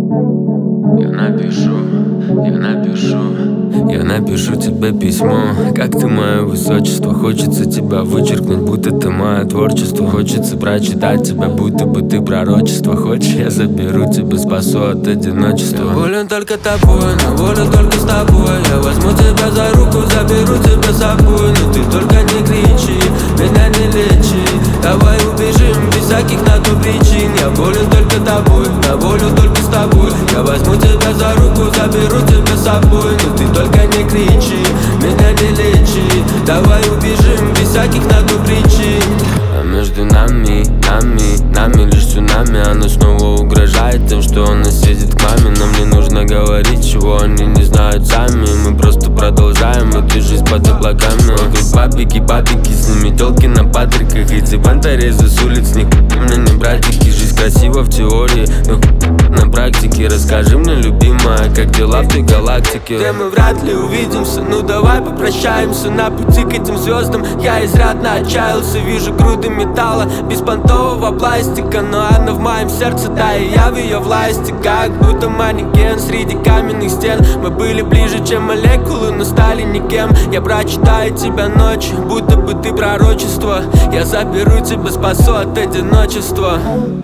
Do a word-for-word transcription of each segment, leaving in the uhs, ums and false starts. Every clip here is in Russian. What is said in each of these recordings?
Я напишу, я напишу, я напишу тебе письмо. Как ты, мое высочество, хочется тебя вычеркнуть, будто ты мое творчество. Хочется прочитать тебя, будто бы ты пророчество. Хочешь, я заберу тебя, спасу от одиночества. Я волен только тобой, но волен только с тобой. Я возьму тебя за руку, заберу тебя с собой. Но ты только не кричи, меня не лечи. Давай убежим без всяких на то причин. Я волен только тобой, на волю только с тобой. Я возьму тебя за руку, заберу тебя с собой. Но ты только не кричи, меня не лечи. Давай убежим без всяких на то причин. А между нами, нами, нами лишь цунами. Оно снова угрожает тем, что он нас едет к маме. Нам не нужно говорить, чего они не знают сами. Мы просто продолжаем эту жизнь под облаками. Вокруг бабики, бабики, с ними телки на патриках. Эти бантарезы с улиц, них мне не братики. Жизнь красива в теории, но на практике. Расскажи мне, любимая, как дела в той галактике. Где мы вряд ли увидимся, ну давай попрощаемся. На пути к этим звездам я изрядно отчаялся. Вижу груды металла, беспонтового пластика. Но она в моем сердце, да и я в ее власти. Как будто манекен среди каменных стен. Мы были ближе, чем молекулы, но стали никем. Я прочитаю тебя ночью, будто бы ты пророчество. Я заберу тебя, спасу от одиночества.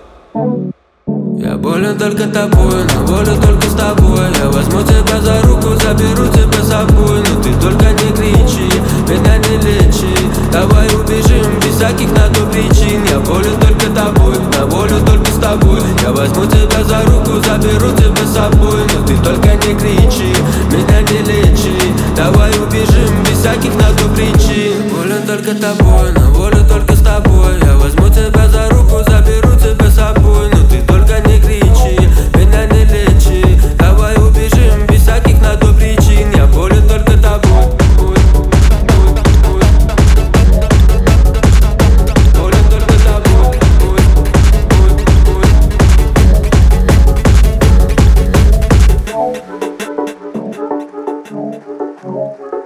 Я болен только тобой, но волю только с тобой. Я возьму тебя за руку, заберу тебя с собой. Но ты только не кричи, меня не лечи. Давай убежим без всяких на то причин. Я болен только тобой, на волю только с тобой. Я возьму тебя за руку, заберу тебя с собой. Но ты только не кричи, меня не лечи. Давай убежим без всяких на то причин. Болен только тобой, на волю только с тобой. Я возьму тебя за руку, заберу тебя с собой. Но ты только не кричи, меня не лечи. Давай убежим без всяких на то причин. Я болен только тобой. Болен только тобой. Thank you.